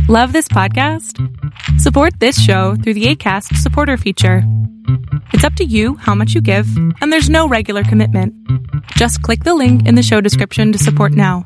Love this podcast? Support this show through the Acast supporter feature. It's up to you how much you give, and there's no regular commitment. Just click the link in the show description to support now.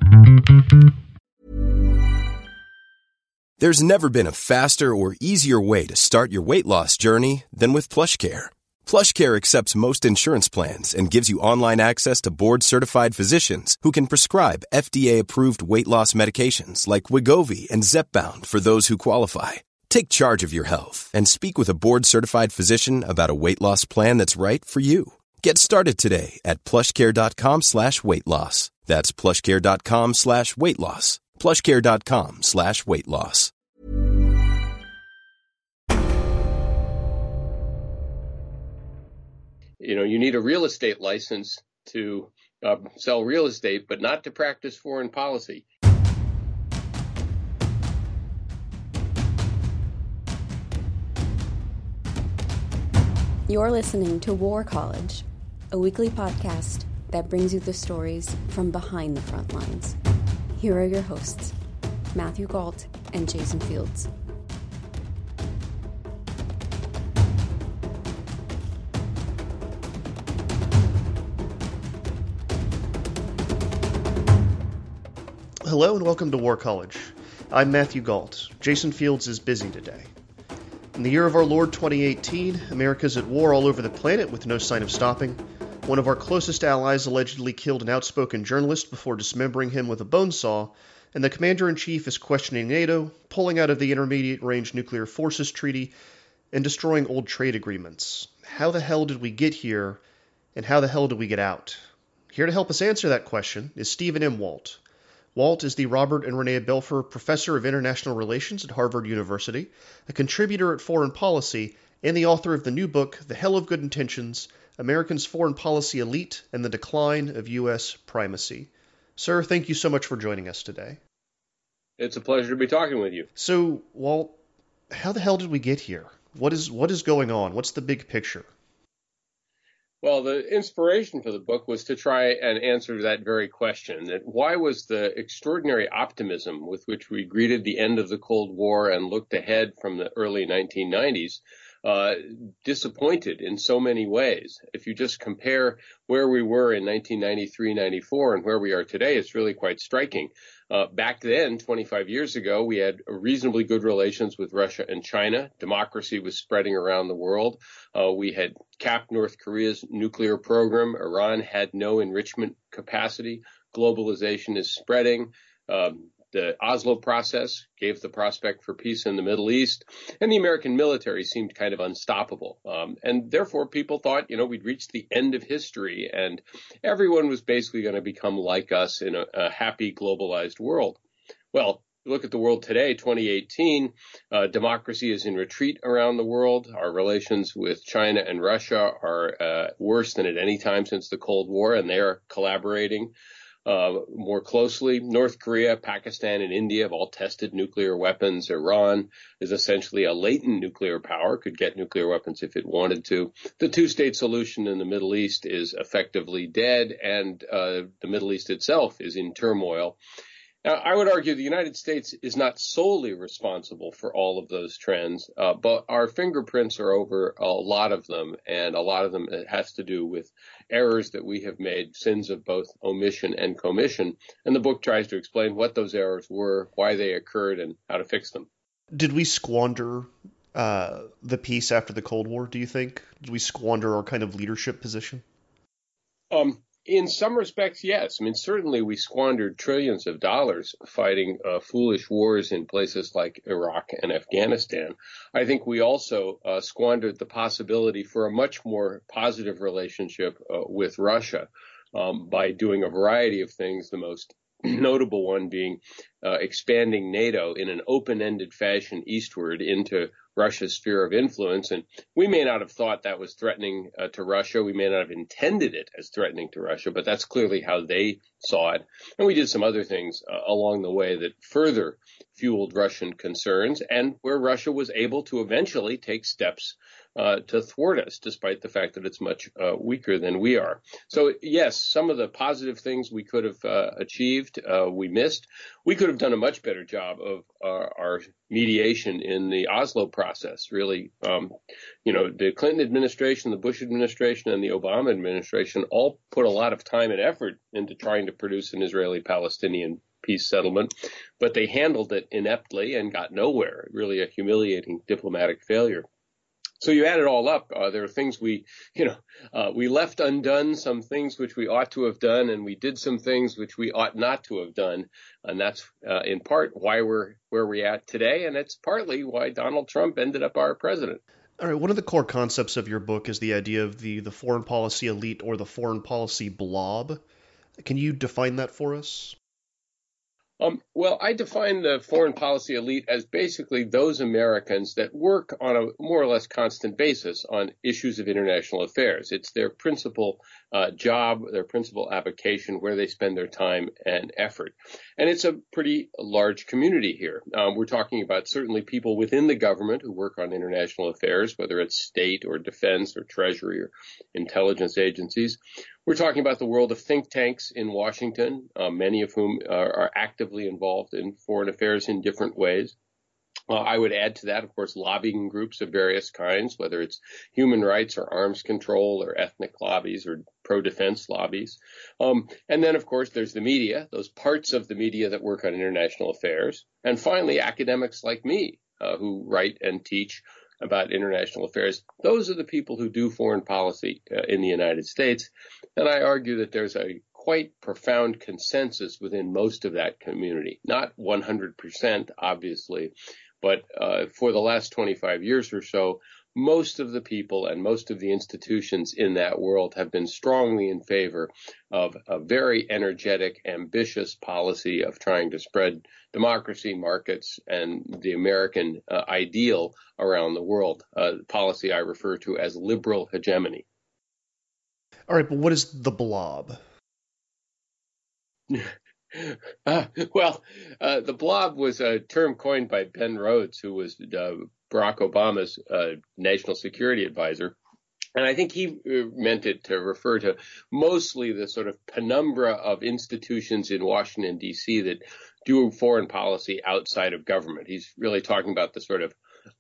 There's never been a faster or easier way to start your weight loss journey than with PlushCare. PlushCare accepts most insurance plans and gives you online access to board-certified physicians who can prescribe FDA-approved weight loss medications like Wegovy and Zepbound for those who qualify. Take charge of your health and speak with a board-certified physician about a weight loss plan that's right for you. Get started today at plushcare.com/weight loss. That's plushcare.com/weight loss. plushcare.com/weight loss. You know, you need a real estate license to sell real estate, but not to practice foreign policy. You're listening to War College, a weekly podcast that brings you the stories from behind the front lines. Here are your hosts, Matthew Gault and Jason Fields. Hello and welcome to War College. I'm Matthew Gault. Jason Fields is busy today. In the year of our Lord 2018, America's at war all over the planet with no sign of stopping. One of our closest allies allegedly killed an outspoken journalist before dismembering him with a bone saw, and the Commander-in-Chief is questioning NATO, pulling out of the Intermediate Range Nuclear Forces Treaty, and destroying old trade agreements. How the hell did we get here, and how the hell did we get out? Here to help us answer that question is Stephen M. Walt. Walt is the Robert and Renee Belfer Professor of International Relations at Harvard University, a contributor at Foreign Policy, and the author of the new book, The Hell of Good Intentions, Americans' Foreign Policy Elite and the Decline of U.S. Primacy. Sir, thank you so much for joining us today. It's a pleasure to be talking with you. So, Walt, how the hell did we get here? What is going on? What's the big picture? Well, the inspiration for the book was to try and answer that very question, that why was the extraordinary optimism with which we greeted the end of the Cold War and looked ahead from the early 1990s disappointed in so many ways? If you just compare where we were in 1993-94 and where we are today, it's really quite striking. Back then, 25 years ago, we had reasonably good relations with Russia and China. Democracy was spreading around the world. We had capped North Korea's nuclear program. Iran had no enrichment capacity. Globalization is spreading. The Oslo process gave the prospect for peace in the Middle East, and the American military seemed kind of unstoppable. And therefore, people thought, we'd reached the end of history, and everyone was basically going to become like us in a happy, globalized world. Well, look at the world today, 2018, democracy is in retreat around the world. Our relations with China and Russia are worse than at any time since the Cold War, and they are collaborating more closely. North Korea, Pakistan, and India have all tested nuclear weapons. Iran is essentially a latent nuclear power, could get nuclear weapons if it wanted to. The two-state solution in the Middle East is effectively dead, and the Middle East itself is in turmoil. Now, I would argue the United States is not solely responsible for all of those trends, but our fingerprints are over a lot of them, and a lot of them has to do with errors that we have made, sins of both omission and commission. And the book tries to explain what those errors were, why they occurred, and how to fix them. Did we squander the peace after the Cold War, do you think? Did we squander our kind of leadership position? In some respects, yes. I mean, certainly we squandered trillions of dollars fighting foolish wars in places like Iraq and Afghanistan. I think we also squandered the possibility for a much more positive relationship with Russia by doing a variety of things, the most notable one being expanding NATO in an open-ended fashion eastward into Russia's sphere of influence. And we may not have thought that was threatening to Russia. We may not have intended it as threatening to Russia, but that's clearly how they saw it. And we did some other things along the way that further fueled Russian concerns, and where Russia was able to eventually take steps to thwart us, despite the fact that it's much weaker than we are. So, yes, some of the positive things we could have achieved, we missed. We could have done a much better job of our mediation in the Oslo process, really. The Clinton administration, the Bush administration, and the Obama administration all put a lot of time and effort into trying to produce an Israeli-Palestinian peace settlement, but they handled it ineptly and got nowhere. Really a humiliating diplomatic failure. So you add it all up. There are things we left undone, some things which we ought to have done, and we did some things which we ought not to have done. And that's in part why we're where we're at today. And it's partly why Donald Trump ended up our president. All right. One of the core concepts of your book is the idea of the foreign policy elite or the foreign policy blob. Can you define that for us? Well, I define the foreign policy elite as basically those Americans that work on a more or less constant basis on issues of international affairs. It's their principal job, their principal avocation, where they spend their time and effort. And it's a pretty large community here. We're talking about certainly people within the government who work on international affairs, whether it's state or defense or treasury or intelligence agencies. We're talking about the world of think tanks in Washington, many of whom are actively involved in foreign affairs in different ways. I would add to that, of course, lobbying groups of various kinds, whether it's human rights or arms control or ethnic lobbies or pro-defense lobbies. And then, of course, there's the media, those parts of the media that work on international affairs. And finally, academics like me who write and teach about international affairs. Those are the people who do foreign policy in the United States. And I argue that there's a quite profound consensus within most of that community. Not 100%, obviously, but for the last 25 years or so, most of the people and most of the institutions in that world have been strongly in favor of a very energetic, ambitious policy of trying to spread democracy, markets, and the American ideal around the world, policy I refer to as liberal hegemony. All right, but what is the blob? The blob was a term coined by Ben Rhodes, who was Barack Obama's national security advisor. And I think he meant it to refer to mostly the sort of penumbra of institutions in Washington, D.C. that do foreign policy outside of government. He's really talking about the sort of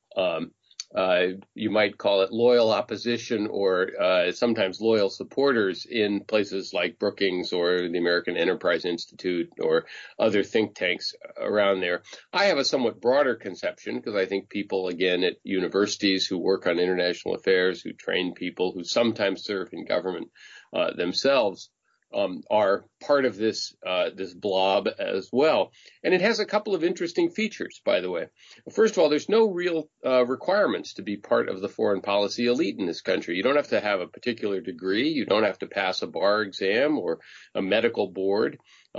you might call it loyal opposition or sometimes loyal supporters in places like Brookings or the American Enterprise Institute or other think tanks around there. I have a somewhat broader conception because I think people, again, at universities who work on international affairs, who train people, who sometimes serve in government themselves, are part of this blob as well. And it has a couple of interesting features, by the way. First of all, there's no real requirements to be part of the foreign policy elite in this country. You don't have to have a particular degree. You don't have to pass a bar exam or a medical board.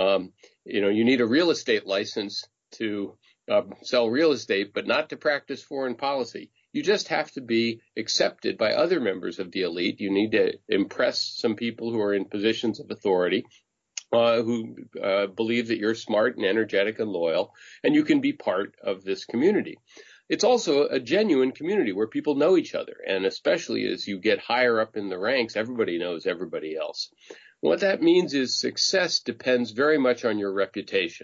You need a real estate license to sell real estate, but not to practice foreign policy. You just have to be accepted by other members of the elite. You need to impress some people who are in positions of authority, who believe that you're smart and energetic and loyal, and you can be part of this community. It's also a genuine community where people know each other, and especially as you get higher up in the ranks, everybody knows everybody else. What that means is success depends very much on your reputation.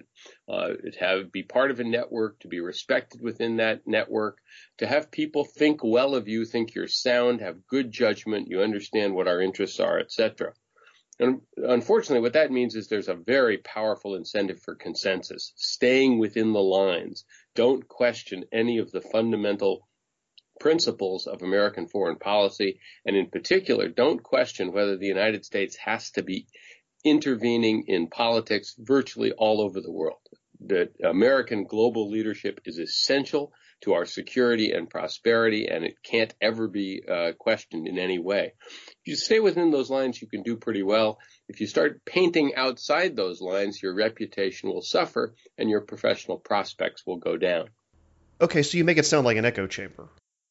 Be part of a network, to be respected within that network, to have people think well of you, think you're sound, have good judgment, you understand what our interests are, etc. And unfortunately, what that means is there's a very powerful incentive for consensus, staying within the lines. Don't question any of the fundamental principles of American foreign policy, and in particular, don't question whether the United States has to be intervening in politics virtually all over the world. That American global leadership is essential to our security and prosperity, and it can't ever be questioned in any way. If you stay within those lines, you can do pretty well. If you start painting outside those lines, your reputation will suffer and your professional prospects will go down. Okay, so you make it sound like an echo chamber.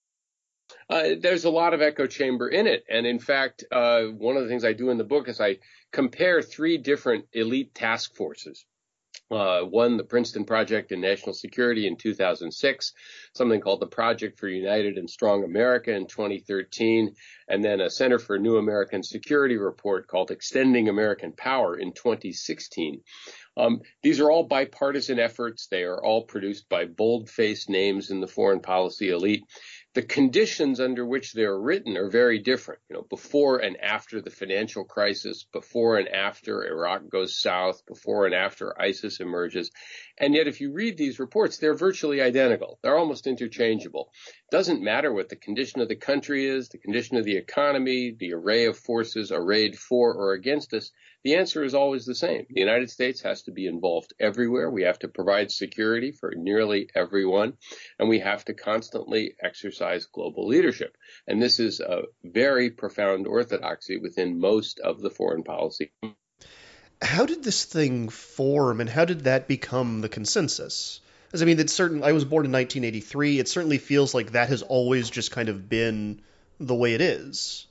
There's a lot of echo chamber in it. And in fact, one of the things I do in the book is I compare three different elite task forces. One, the Princeton Project in National Security in 2006, something called the Project for United and Strong America in 2013, and then a Center for New American Security report called Extending American Power in 2016. These are all bipartisan efforts. They are all produced by bold-faced names in the foreign policy elite. The conditions under which they're written are very different, before and after the financial crisis, before and after Iraq goes south, before and after ISIS emerges. And yet, if you read these reports, they're virtually identical. They're almost interchangeable. It doesn't matter what the condition of the country is, the condition of the economy, the array of forces arrayed for or against us. The answer is always the same. The United States has to be involved everywhere. We have to provide security for nearly everyone, and we have to constantly exercise global leadership. And this is a very profound orthodoxy within most of the foreign policy. How did this thing form, and how did that become the consensus? Because, I was born in 1983. It certainly feels like that has always just kind of been the way it is.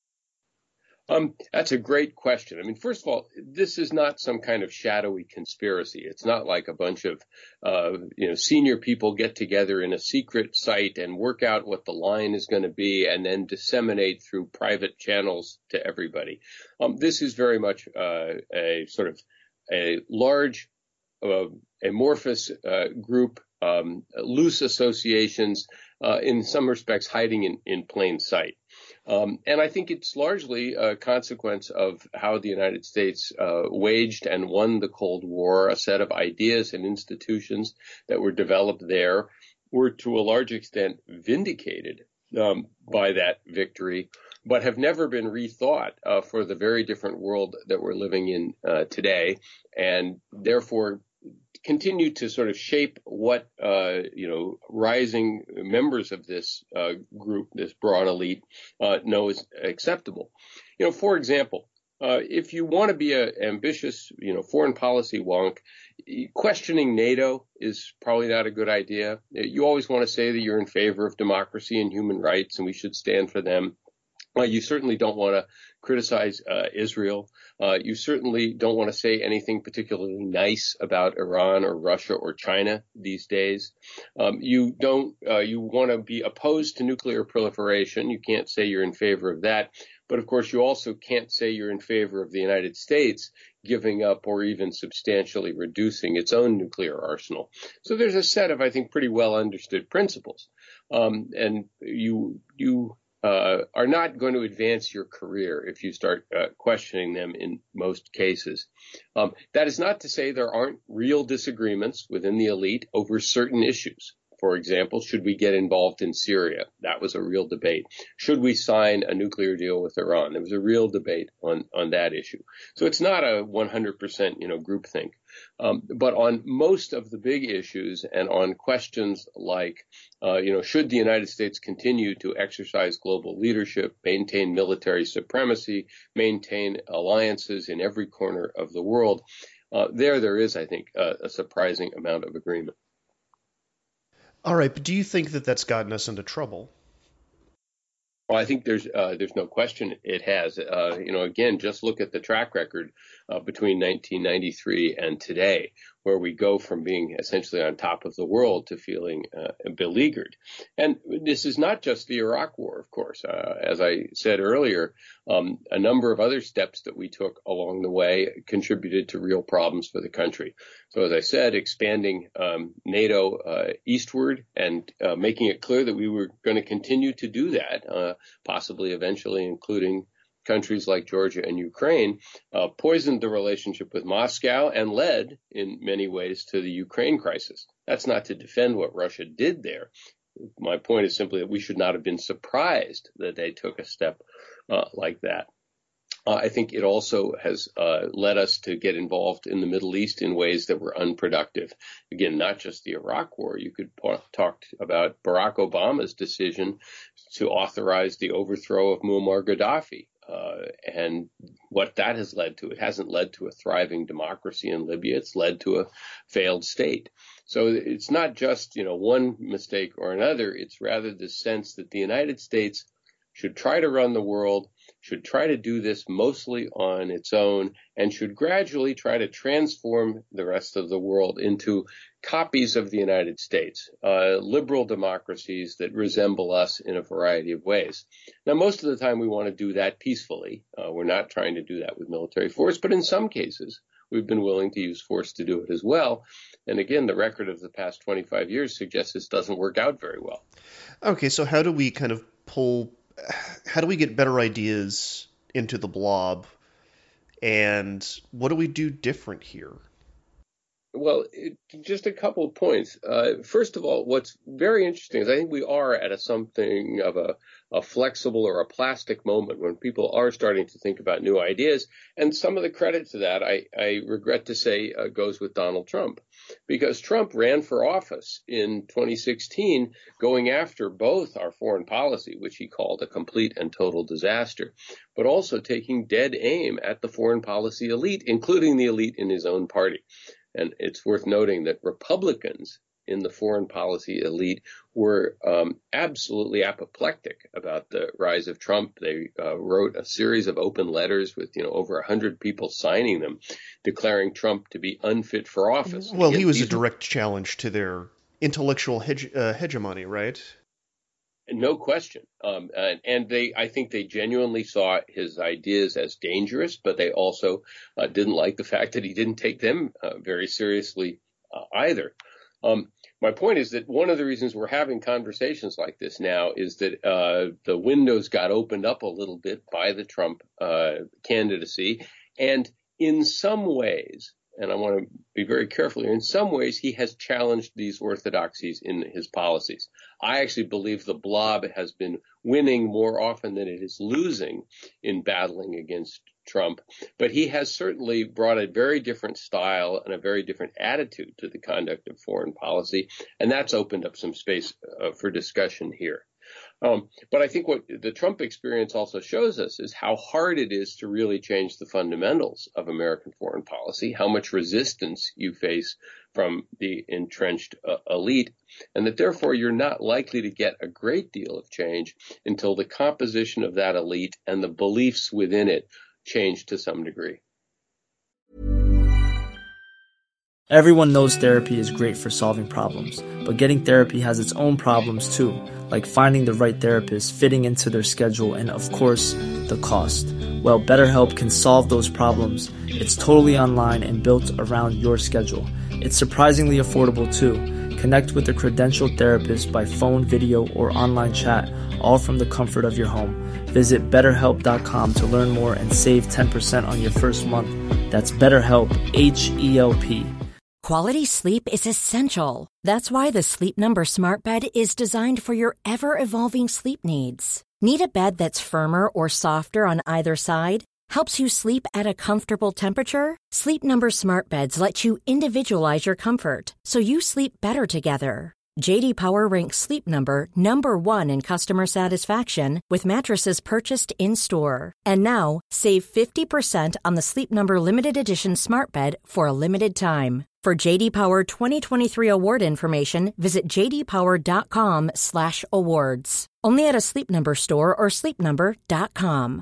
That's a great question. First of all, this is not some kind of shadowy conspiracy. It's not like a bunch of, senior people get together in a secret site and work out what the line is going to be and then disseminate through private channels to everybody. This is very much a sort of a large, amorphous group, loose associations, in some respects hiding in plain sight. And I think it's largely a consequence of how the United States waged and won the Cold War. A set of ideas and institutions that were developed there were to a large extent vindicated by that victory, but have never been rethought for the very different world that we're living in today, and therefore continue to sort of shape what, rising members of this group, this broad elite, know is acceptable. For example, if you want to be an ambitious, foreign policy wonk, questioning NATO is probably not a good idea. You always want to say that you're in favor of democracy and human rights, and we should stand for them. You certainly don't want to criticize Israel. You certainly don't want to say anything particularly nice about Iran or Russia or China these days. You want to be opposed to nuclear proliferation. You can't say you're in favor of that. But of course, you also can't say you're in favor of the United States giving up or even substantially reducing its own nuclear arsenal. So there's a set of, I think, pretty well understood principles. And you are not going to advance your career if you start questioning them in most cases. That is not to say there aren't real disagreements within the elite over certain issues. For example, should we get involved in Syria? That was a real debate. Should we sign a nuclear deal with Iran? There was a real debate on that issue. So it's not a 100%, groupthink. But on most of the big issues and on questions like, should the United States continue to exercise global leadership, maintain military supremacy, maintain alliances in every corner of the world, there is, I think, a surprising amount of agreement. All right, but do you think that that's gotten us into trouble? Well, I think there's no question it has. Again, just look at the track record between 1993 and today, where we go from being essentially on top of the world to feeling beleaguered. And this is not just the Iraq War, of course. As I said earlier, a number of other steps that we took along the way contributed to real problems for the country. So as I said, expanding NATO eastward and making it clear that we were going to continue to do that, possibly eventually including countries like Georgia and Ukraine, poisoned the relationship with Moscow and led in many ways to the Ukraine crisis. That's not to defend what Russia did there. My point is simply that we should not have been surprised that they took a step like that. I think it also has led us to get involved in the Middle East in ways that were unproductive. Again, not just the Iraq War. You could talk about Barack Obama's decision to authorize the overthrow of Muammar Gaddafi. And what that has led to. It hasn't led to a thriving democracy in Libya. It's led to a failed state. So it's not just, one mistake or another. It's rather the sense that the United States should try to run the world, should try to do this mostly on its own, and should gradually try to transform the rest of the world into copies of the United States, liberal democracies that resemble us in a variety of ways. Now, most of the time we want to do that peacefully. We're not trying to do that with military force, but in some cases we've been willing to use force to do it as well. And again, the record of the past 25 years suggests this doesn't work out very well. Okay, so how do we get better ideas into the blob, and what do we do different here? Well, just a couple of points. First of all, what's very interesting is I think we are at something of a flexible or a plastic moment when people are starting to think about new ideas. And some of the credit to that, I regret to say, goes with Donald Trump, because Trump ran for office in 2016 going after both our foreign policy, which he called a complete and total disaster, but also taking dead aim at the foreign policy elite, including the elite in his own party. And it's worth noting that Republicans in the foreign policy elite were absolutely apoplectic about the rise of Trump. They wrote a series of open letters with over 100 people signing them, declaring Trump to be unfit for office. Well, he was a direct challenge to their intellectual hegemony, right? No question. And I think they genuinely saw his ideas as dangerous, but they also didn't like the fact that he didn't take them very seriously either. My point is that one of the reasons we're having conversations like this now is that the windows got opened up a little bit by the Trump candidacy. And in some ways, and I want to be very careful here, in some ways he has challenged these orthodoxies in his policies. I actually believe the blob has been winning more often than it is losing in battling against Trump, but he has certainly brought a very different style and a very different attitude to the conduct of foreign policy, and that's opened up some space for discussion here. But I think what the Trump experience also shows us is how hard it is to really change the fundamentals of American foreign policy, how much resistance you face from the entrenched elite, and that therefore you're not likely to get a great deal of change until the composition of that elite and the beliefs within it change to some degree. Everyone knows therapy is great for solving problems, but getting therapy has its own problems too, like finding the right therapist, fitting into their schedule, and of course, the cost. Well, BetterHelp can solve those problems. It's totally online and built around your schedule. It's surprisingly affordable too. Connect with a credentialed therapist by phone, video, or online chat, all from the comfort of your home. Visit BetterHelp.com to learn more and save 10% on your first month. That's BetterHelp, H-E-L-P. Quality sleep is essential. That's why the Sleep Number Smart Bed is designed for your ever-evolving sleep needs. Need a bed that's firmer or softer on either side? Helps you sleep at a comfortable temperature? Sleep Number Smart Beds let you individualize your comfort, so you sleep better together. J.D. Power ranks Sleep Number number 1 in customer satisfaction with mattresses purchased in-store. And now, save 50% on the Sleep Number Limited Edition Smart Bed for a limited time. For J.D. Power 2023 award information, visit jdpower.com/awards. Only at a Sleep Number store or sleepnumber.com.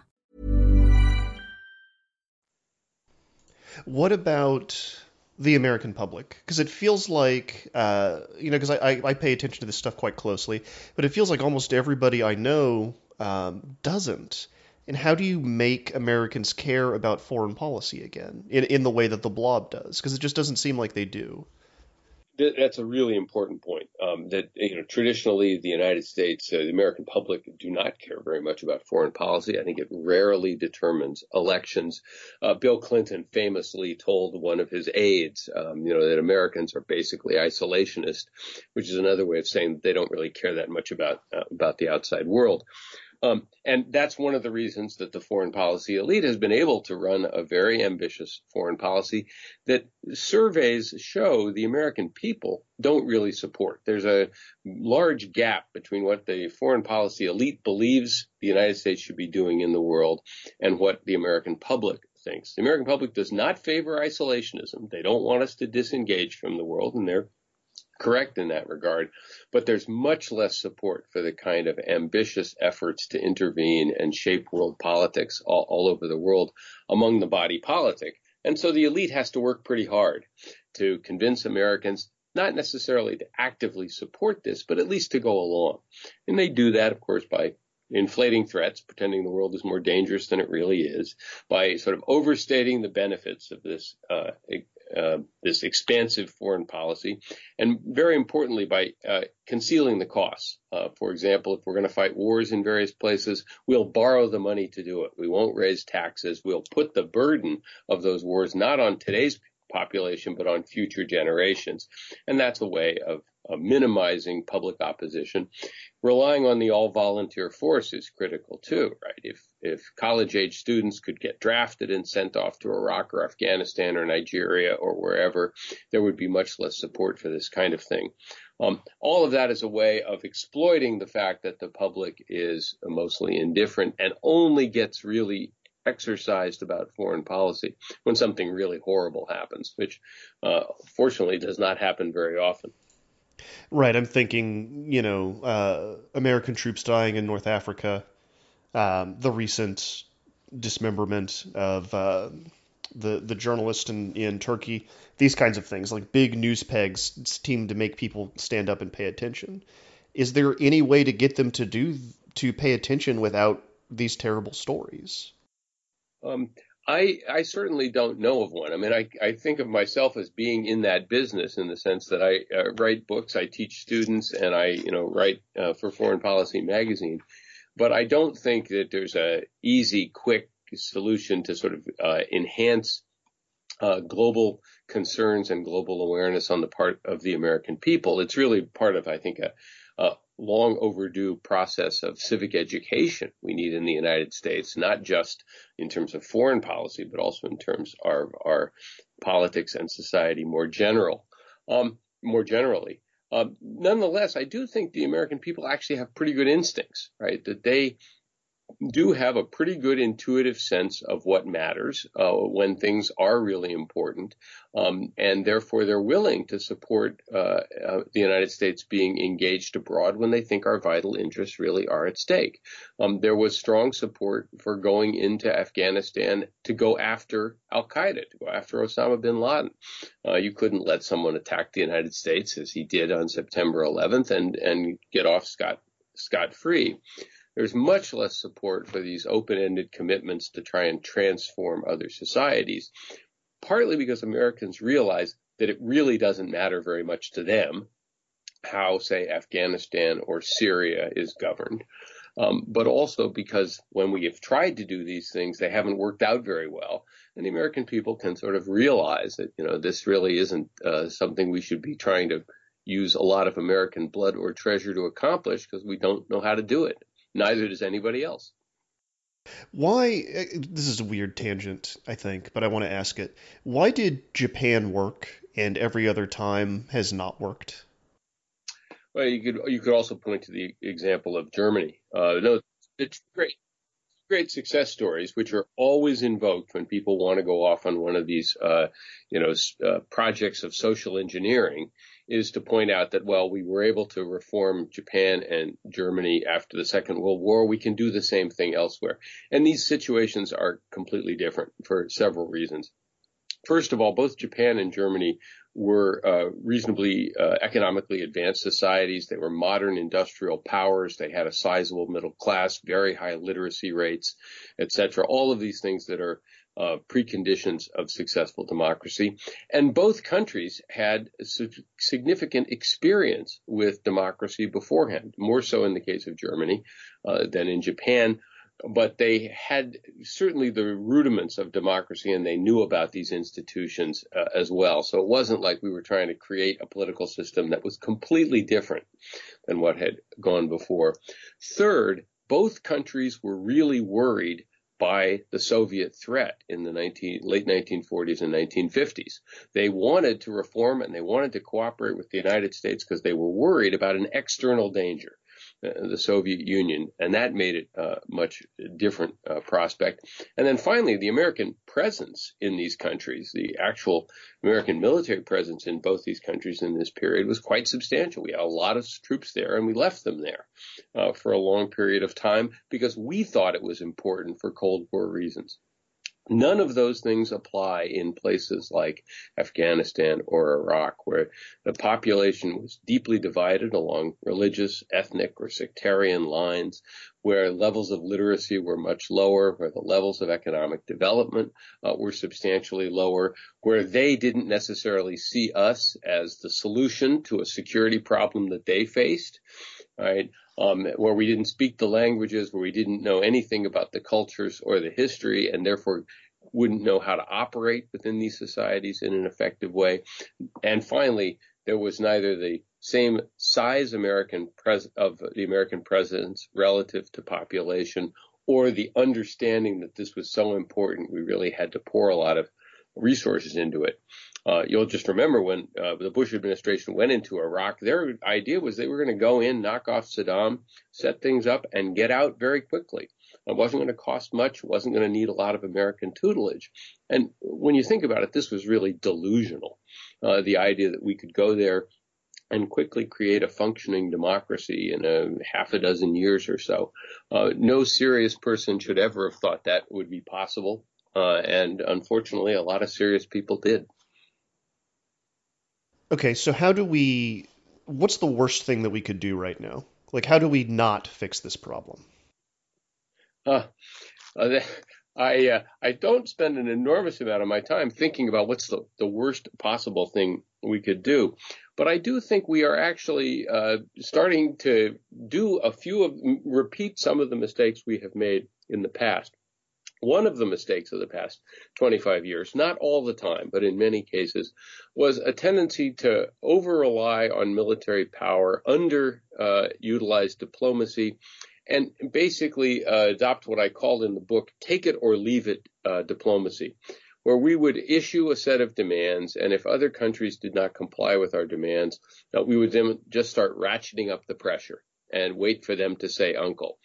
What about the American public? Because it feels like, because I pay attention to this stuff quite closely, but it feels like almost everybody I know doesn't. And how do you make Americans care about foreign policy again in the way that the blob does? Because it just doesn't seem like they do. That's a really important point. That traditionally the United States, the American public, do not care very much about foreign policy. I think it rarely determines elections. Bill Clinton famously told one of his aides, that Americans are basically isolationist, which is another way of saying that they don't really care that much about the outside world. And that's one of the reasons that the foreign policy elite has been able to run a very ambitious foreign policy that surveys show the American people don't really support. There's a large gap between what the foreign policy elite believes the United States should be doing in the world and what the American public thinks. The American public does not favor isolationism. They don't want us to disengage from the world, and they're correct in that regard, but there's much less support for the kind of ambitious efforts to intervene and shape world politics all over the world among the body politic. And so the elite has to work pretty hard to convince Americans not necessarily to actively support this, but at least to go along. And they do that, of course, by inflating threats, pretending the world is more dangerous than it really is, by sort of overstating the benefits of this this expansive foreign policy, and very importantly, by concealing the costs. For example, if we're going to fight wars in various places, we'll borrow the money to do it. We won't raise taxes. We'll put the burden of those wars not on today's population, but on future generations. And that's a way of minimizing public opposition. Relying on the all-volunteer force is critical too, right? If college-age students could get drafted and sent off to Iraq or Afghanistan or Nigeria or wherever, there would be much less support for this kind of thing. All of that is a way of exploiting the fact that the public is mostly indifferent and only gets really exercised about foreign policy when something really horrible happens, which fortunately does not happen very often. Right. I'm thinking, American troops dying in North Africa, the recent dismemberment of the journalist in Turkey, these kinds of things, like big news pegs seem to make people stand up and pay attention. Is there any way to get them to pay attention without these terrible stories? I certainly don't know of one. I mean, I think of myself as being in that business in the sense that I write books, I teach students, and I, write for Foreign Policy magazine. But I don't think that there's a easy, quick solution to sort of enhance global concerns and global awareness on the part of the American people. It's really part of, I think, a long overdue process of civic education we need in the United States, not just in terms of foreign policy, but also in terms of our politics and society more generally. Nonetheless, I do think the American people actually have pretty good instincts, right? That they do have a pretty good intuitive sense of what matters when things are really important, and therefore they're willing to support the United States being engaged abroad when they think our vital interests really are at stake. There was strong support for going into Afghanistan to go after al-Qaeda, to go after Osama bin Laden. You couldn't let someone attack the United States, as he did on September 11th, and get off scot-free. There's much less support for these open-ended commitments to try and transform other societies, partly because Americans realize that it really doesn't matter very much to them how, say, Afghanistan or Syria is governed, but also because when we have tried to do these things, they haven't worked out very well. And the American people can sort of realize that, this really isn't something we should be trying to use a lot of American blood or treasure to accomplish because we don't know how to do it. Neither does anybody else. Why, this is a weird tangent, I think, but I want to ask it. Why did Japan work and every other time has not worked? Well, you could also point to the example of Germany. No, it's great success stories, which are always invoked when people want to go off on one of these, projects of social engineering, is to point out that, well, we were able to reform Japan and Germany after the Second World War. We can do the same thing elsewhere. And these situations are completely different for several reasons. First of all, both Japan and Germany were reasonably economically advanced societies. They were modern industrial powers. They had a sizable middle class, very high literacy rates, etc. All of these things that are preconditions of successful democracy. And both countries had significant experience with democracy beforehand, more so in the case of Germany than in Japan. But they had certainly the rudiments of democracy, and they knew about these institutions as well. So it wasn't like we were trying to create a political system that was completely different than what had gone before. Third, both countries were really worried by the Soviet threat in the late 1940s and 1950s. They wanted to reform and they wanted to cooperate with the United States because they were worried about an external danger. the Soviet Union, and that made it a much different prospect. And then finally, the American presence in these countries, the actual American military presence in both these countries in this period was quite substantial. We had a lot of troops there, and we left them there for a long period of time because we thought it was important for Cold War reasons. None of those things apply in places like Afghanistan or Iraq, where the population was deeply divided along religious, ethnic, or sectarian lines, where levels of literacy were much lower, where the levels of economic development were substantially lower, where they didn't necessarily see us as the solution to a security problem that they faced, right? Where we didn't speak the languages, where we didn't know anything about the cultures or the history, and therefore wouldn't know how to operate within these societies in an effective way. And finally, there was neither the same size of the American presence relative to population or the understanding that this was so important we really had to pour a lot of resources into it. You'll just remember when the Bush administration went into Iraq, their idea was they were going to go in, knock off Saddam, set things up, and get out very quickly. It wasn't going to cost much. It wasn't going to need a lot of American tutelage. And when you think about it, this was really delusional, the idea that we could go there and quickly create a functioning democracy in a half a dozen years or so. No serious person should ever have thought that would be possible. And unfortunately, a lot of serious people did. Okay, so what's the worst thing that we could do right now? Like, how do we not fix this problem? I don't spend an enormous amount of my time thinking about what's the worst possible thing we could do. But I do think we are actually starting to repeat some of the mistakes we have made in the past. One of the mistakes of the past 25 years, not all the time, but in many cases, was a tendency to over-rely on military power, underutilize diplomacy, and basically adopt what I called in the book, take it or leave it diplomacy, where we would issue a set of demands, and if other countries did not comply with our demands, we would then just start ratcheting up the pressure and wait for them to say uncle.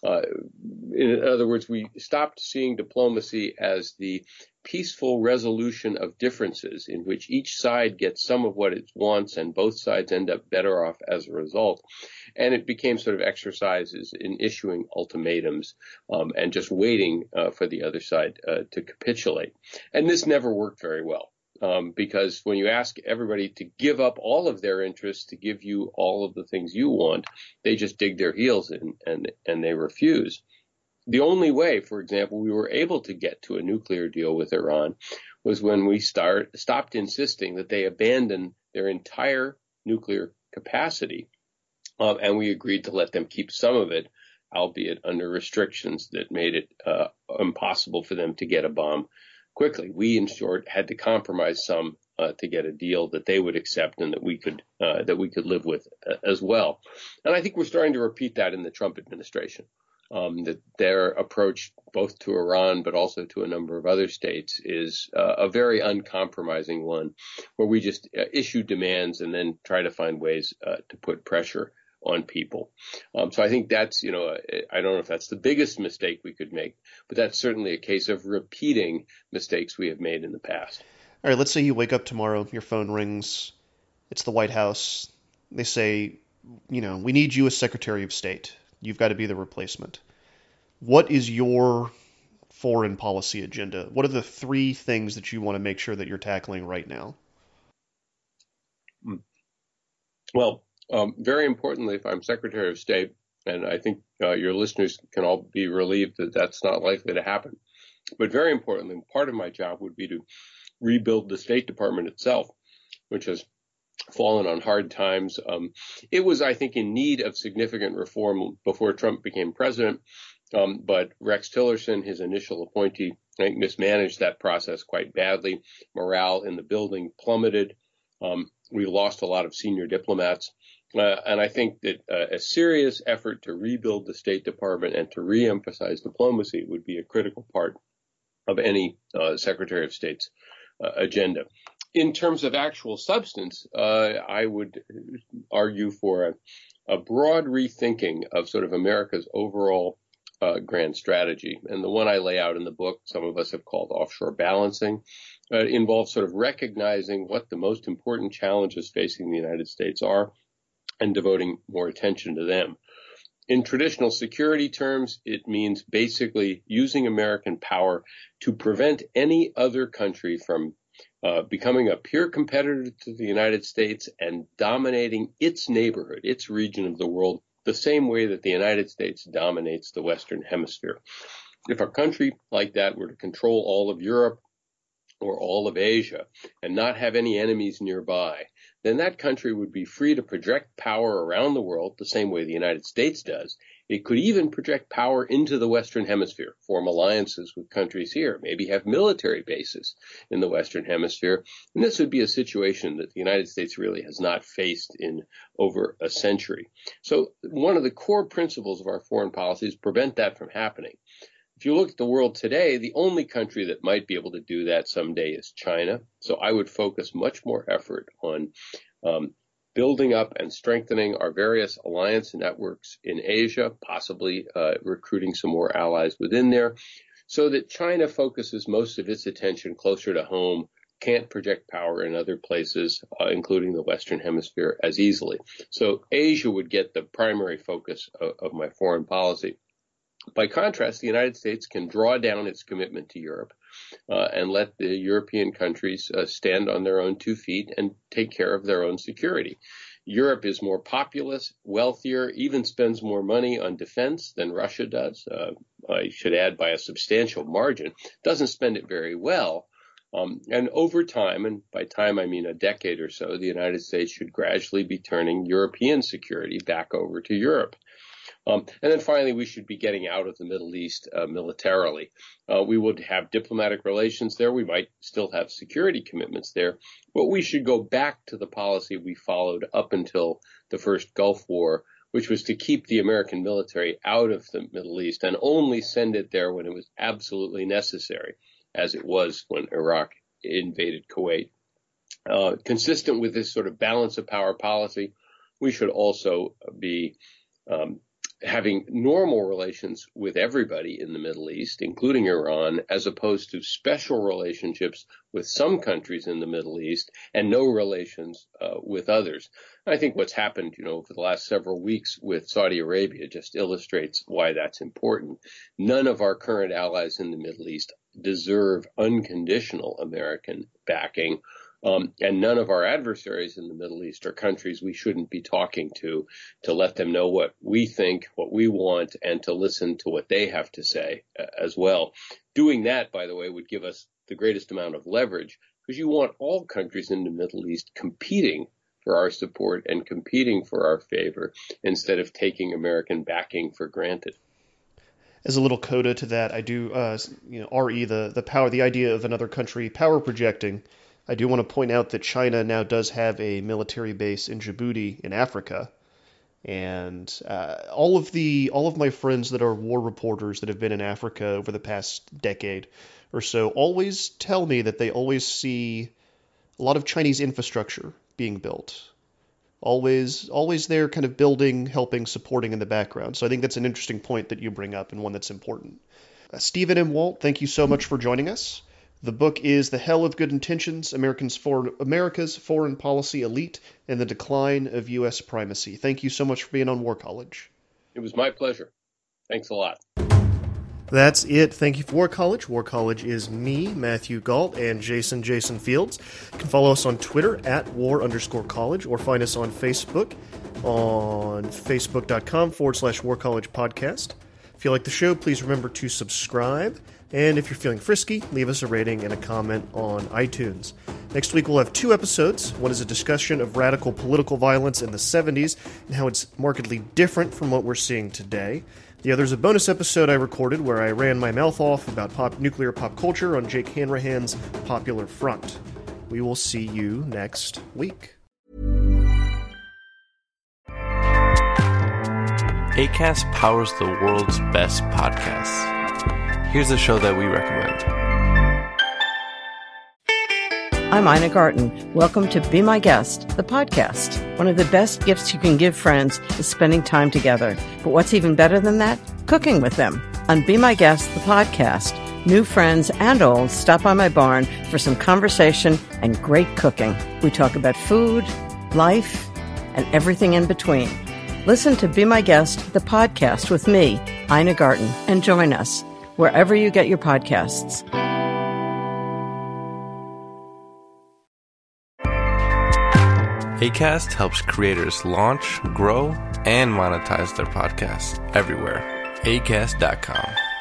In other words, we stopped seeing diplomacy as the peaceful resolution of differences in which each side gets some of what it wants and both sides end up better off as a result. And it became sort of exercises in issuing ultimatums and just waiting for the other side to capitulate. And this never worked very well. Because when you ask everybody to give up all of their interests to give you all of the things you want, they just dig their heels in and they refuse. The only way, for example, we were able to get to a nuclear deal with Iran was when we stopped insisting that they abandon their entire nuclear capacity, and we agreed to let them keep some of it, albeit under restrictions that made it impossible for them to get a bomb quickly. We, in short, had to compromise some to get a deal that they would accept and that we could live with as well. And I think we're starting to repeat that in the Trump administration. That their approach both to Iran but also to a number of other states is a very uncompromising one, where we just issue demands and then try to find ways to put pressure on people. So I think that's, I don't know if that's the biggest mistake we could make, but that's certainly a case of repeating mistakes we have made in the past. All right, let's say you wake up tomorrow, your phone rings, it's the White House. They say, we need you as Secretary of State. You've got to be the replacement. What is your foreign policy agenda? What are the 3 things that you want to make sure that you're tackling right now? Well, very importantly, if I'm Secretary of State, and I think your listeners can all be relieved that that's not likely to happen, but very importantly, part of my job would be to rebuild the State Department itself, which has fallen on hard times. It was, I think, in need of significant reform before Trump became president, but Rex Tillerson, his initial appointee, I think, mismanaged that process quite badly. Morale in the building plummeted. We lost a lot of senior diplomats. And I think that a serious effort to rebuild the State Department and to reemphasize diplomacy would be a critical part of any Secretary of State's agenda. In terms of actual substance, I would argue for a broad rethinking of sort of America's overall grand strategy. And the one I lay out in the book, some of us have called offshore balancing, involves sort of recognizing what the most important challenges facing the United States are and devoting more attention to them. In traditional security terms, it means basically using American power to prevent any other country from becoming a peer competitor to the United States and dominating its neighborhood, its region of the world, the same way that the United States dominates the Western Hemisphere. If a country like that were to control all of Europe or all of Asia and not have any enemies nearby, then that country would be free to project power around the world the same way the United States does. It could even project power into the Western Hemisphere, form alliances with countries here, maybe have military bases in the Western Hemisphere. And this would be a situation that the United States really has not faced in over a century. So one of the core principles of our foreign policy is prevent that from happening. If you look at the world today, the only country that might be able to do that someday is China. So I would focus much more effort on building up and strengthening our various alliance networks in Asia, possibly recruiting some more allies within there, so that China focuses most of its attention closer to home, can't project power in other places, including the Western Hemisphere, as easily. So Asia would get the primary focus of my foreign policy. By contrast, the United States can draw down its commitment to Europe and let the European countries stand on their own 2 feet and take care of their own security. Europe is more populous, wealthier, even spends more money on defense than Russia does. I should add by a substantial margin, doesn't spend it very well. And over time, and by time I mean a decade or so, the United States should gradually be turning European security back over to Europe. And then finally, we should be getting out of the Middle East militarily. We would have diplomatic relations there. We might still have security commitments there, but we should go back to the policy we followed up until the first Gulf War, which was to keep the American military out of the Middle East and only send it there when it was absolutely necessary, as it was when Iraq invaded Kuwait. Consistent with this sort of balance of power policy, we should also be having normal relations with everybody in the Middle East, including Iran, as opposed to special relationships with some countries in the Middle East and no relations with others. I think what's happened, over the last several weeks with Saudi Arabia just illustrates why that's important. None of our current allies in the Middle East deserve unconditional American backing. And none of our adversaries in the Middle East are countries we shouldn't be talking to let them know what we think, what we want, and to listen to what they have to say as well. Doing that, by the way, would give us the greatest amount of leverage, because you want all countries in the Middle East competing for our support and competing for our favor instead of taking American backing for granted. As a little coda to that, I do, RE, the power, the idea of another country power projecting. I do want to point out that China now does have a military base in Djibouti in Africa, and all of my friends that are war reporters that have been in Africa over the past decade or so always tell me that they always see a lot of Chinese infrastructure being built. Always there, kind of building, helping, supporting in the background. So I think that's an interesting point that you bring up and one that's important. Stephen M. Walt, thank you so much for joining us. The book is The Hell of Good Intentions, America's Foreign Policy Elite and the Decline of U.S. Primacy. Thank you so much for being on War College. It was my pleasure. Thanks a lot. That's it. Thank you for War College. War College is me, Matthew Gault, and Jason Fields. You can follow us on Twitter at @war_college or find us on Facebook on facebook.com/War College Podcast. If you like the show, please remember to subscribe. And if you're feeling frisky, leave us a rating and a comment on iTunes. Next week, we'll have 2 episodes. One is a discussion of radical political violence in the 70s and how it's markedly different from what we're seeing today. The other is a bonus episode I recorded where I ran my mouth off about nuclear pop culture on Jake Hanrahan's Popular Front. We will see you next week. Acast powers the world's best podcasts. Here's a show that we recommend. I'm Ina Garten. Welcome to Be My Guest, the podcast. One of the best gifts you can give friends is spending time together. But what's even better than that? Cooking with them. On Be My Guest, the podcast, new friends and old stop by my barn for some conversation and great cooking. We talk about food, life, and everything in between. Listen to Be My Guest, the podcast with me, Ina Garten, and join us wherever you get your podcasts. Acast helps creators launch, grow, and monetize their podcasts everywhere. Acast.com.